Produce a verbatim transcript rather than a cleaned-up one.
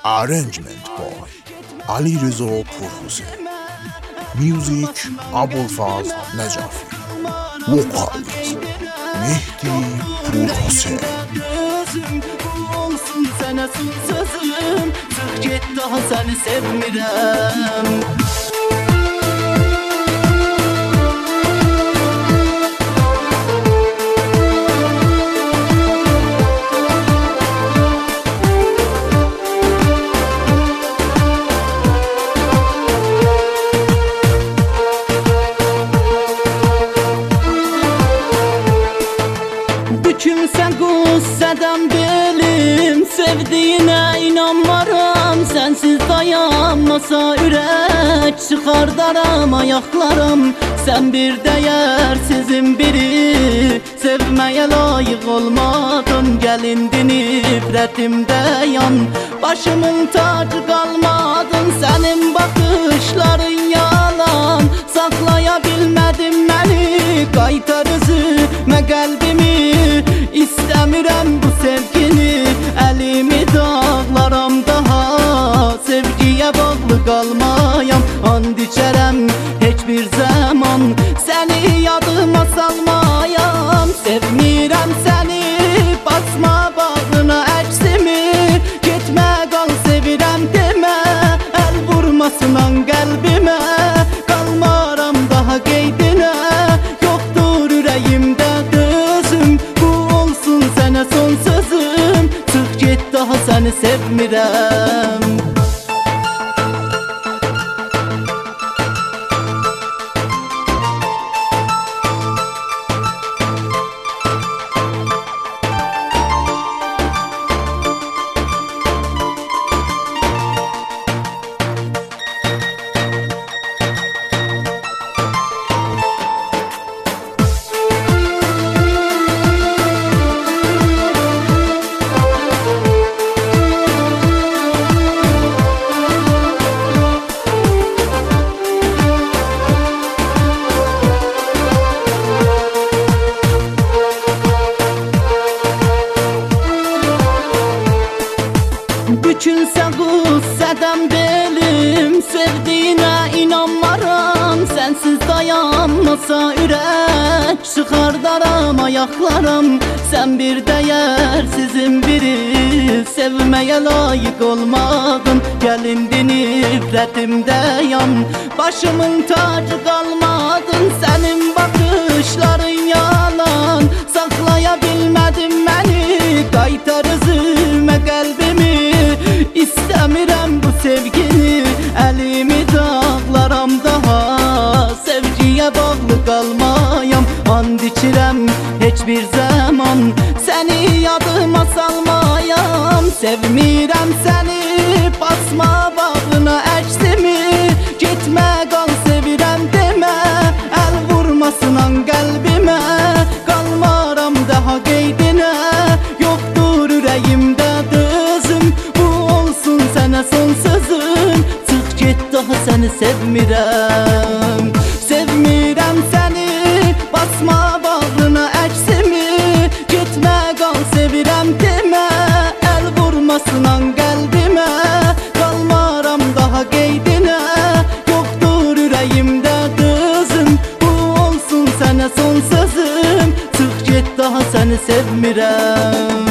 Arrangement by Ali Reza Purhussein. Music Abulfaz Najafi. Vocals Mehdi Purhussein. Bu olsun sana son sözüm. Çık git, daha seni sevmirəm. Bükülsen qüssədən belim, sevdiyinə inanmaram. Sensiz dayanmasa ürək, çıxardaram ayaqlarım. Sen bir dəyərsizin biri, sevməyə layiq olmadın. Gəlindin nifrətimdə yan, başımın tacı qalmadın. Sənin baxışların yalan, saxlaya bilmədim məni. Qaytar üzümə qəlbimi, İstəmirəm bu sevgini. Əlimi dağlaram daha, sevgiyə bağlı qalmayam. And içərəm heç bir zaman, səni yadıma salmayam. Sevmirəm səni, basma bağrına əksimi. Getmə qal sevirəm demə, əl vurmasınan qəlbimə. Qalmaram daha qeydinə, yoxdur ürəyimdə dözüm. Bu olsun sənə son sözüm. Çıx get, daha səni sevmirəm. Bükülsə qüssədən belim, sevdiyinə inanmaram. Sensiz dayanmasa ürək, çıxardaram ayaqlarım. Sen bir dəyərsizin biri, sevməyə layiq olmadın. Gəlindin nifrətimdə yan, başımın tacı qalmadın. Sənin baxışların yalan, saxlaya bilmədim məni. Qaytar üzümə qəlbimi, İstəmirəm bu sevgini. Əlimi dağlaram daha, sevgiyə bağlı qalmayam. And içirəm heç bir zaman, səni yadıma salmayam. Sevmirəm səni, basma bağrına əksimi. Getmə qal sevirəm demə, əl vurmasınan qəlbimə. Qalmaram daha qeydinə, yoxdur ürəyimdə dözüm. Bu olsun sənə son sözüm. Çıx get, daha səni sevmirəm. Sevmirəm səni, basma bağrına əksimi. Getmə qal sevirəm demə, əl vurmasınan qəlbimə. Qalmaram daha qeydinə, yoxdur ürəyimdə dözüm. Bu olsun sənə son sözüm. Çıx get, daha səni sevmirəm.